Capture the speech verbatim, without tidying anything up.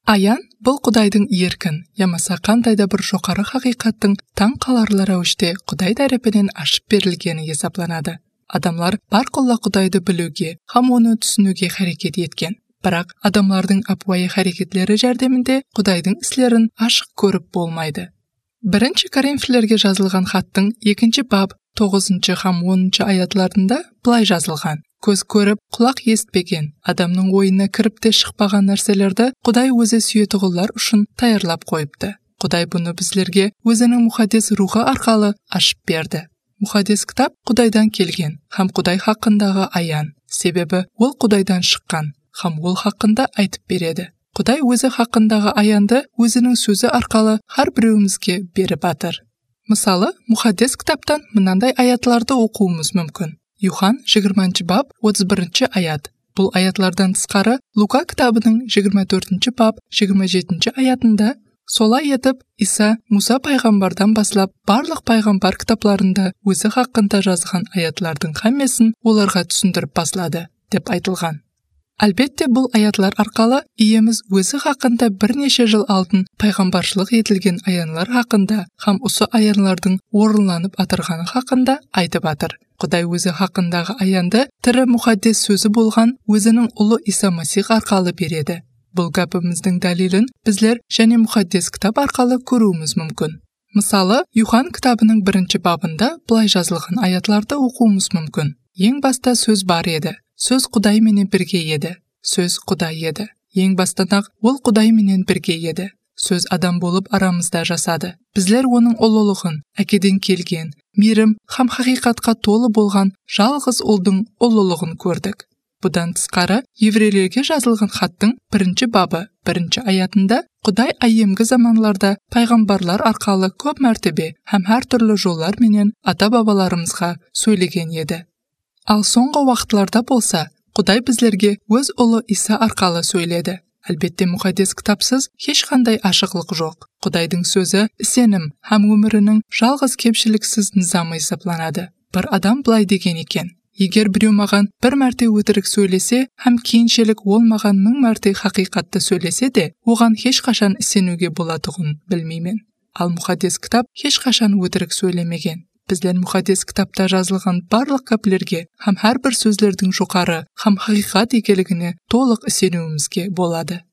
Аян бұл Құдайдың еркін, ямаса қандай да бір жоғары хақиқаттың таң қаларлы рәвіште Құдай тарапынан ашып берілгені есептелінеді. Адамлар бар қолла Құдайды білуге, һәм оны түсінуге харекет еткен. Бірақ адамлардың апуайы харекетлері жәрдемінде Құдайдың іслерін ашық көріп болмайды. Бірінші Коринфилерге жазылған хаттың екінші баб тоғызыншы һәм оныншы аятларында былай жазылған: көз көріп, құлақ естпеген, адамның ойына кіріп те шықпаған нәрселерді Құдай өзі сүйетіғылар үшін таярлап қойыпты. Құдай бұны біздерге өзінің мұхаддес рухы арқылы ашып берді. Мұхаддес кітап Құдайдан келген, һәм Құдай хақындағы аян, себебі ол Құдайдан шыққан, һәм ол хақында айтып береді. Құдай өзі хақындағы аянды өзінің сөзі арқылы һәр біреуімізге беріп атыр. Мысалы, мұхаддес кітаптан мынандай аятларды оқуымыз мүмкін. Юхан жиырманшы баб отыз бірінші аят. Бұл аятлардан тысқары Лука кітабының жиырма төртінші баб жиырма жетінші аятында солай етіп Иса Муса пайғамбардан баслап барлық пайғамбар кітапларында өзі хақында жазған аятлардың хаммесін оларға түсіндіріп баслады деп айтылған. Әлбетте бұл аятлар арқылы иеміз өзі хақында бірнеше жыл алдын пайғамбаршылық етілген аянлар хақында һәм осы аянлардың орынланып атырғаны хақында айтып атыр. Құдай өзі хақындағы аянды тірі мұхаддес сөзі болған өзінің ұлы Иса Масих арқылы береді. Бұл гәпіміздің дәлелін біздер және мұхаддес кітап арқылы көруіміз мүмкін. Мысалы, Юхан кітабының бірінші бабында былай жазылған аятларды оқуымыз мүмкін. Ең баста сөз бар еді. Сөз Құдай менен бірге еді. Сөз Құдай еді. Ең бастан-ақ ол Құдай менен бірге еді. Сөз адам болып арамызда жасады. Біздер оның ұлылығын, әкеден келген, мейірім һәм хақиқатқа толы болған жалғыз ұлдың ұлылығын көрдік. Бұдан тысқары, еврейлерге жазылған хаттың бірінші бабы, бірінші аятында Құдай айемгі заманларда пайғамбарлар арқылы көп мәртебе һәм әр түрлі жоллар менен ата-бабаларымызға сөйлеген еді. Ал соңғы вақытларда болса, Құдай біздерге өз ұлы Иса арқылы сөйледі. Әлбетте мұхаддес кітапсыз ешқандай ашықлық жоқ. Құдайдың сөзі сенім һәм өмірінің жалғыз кемшіліксіз низамы есептелінеді. Бір адам былай деген екен: егер біреу маған бір мәрте өтірік сөйлесе, һәм кейіншілік ол маған мың мәрте хақиқатты сөйлесе де, оған ешқашан сенуге болатұғын білмеймін. Ал мұхаддес кітап ешқашан өтірік сөйлемеген. Біздер мұхаддес кітапта жазылған барлық кәпілерге һәм әрбір сөздердің жоғары һәм хақиқат екенлігіне толық сенуімізге болады.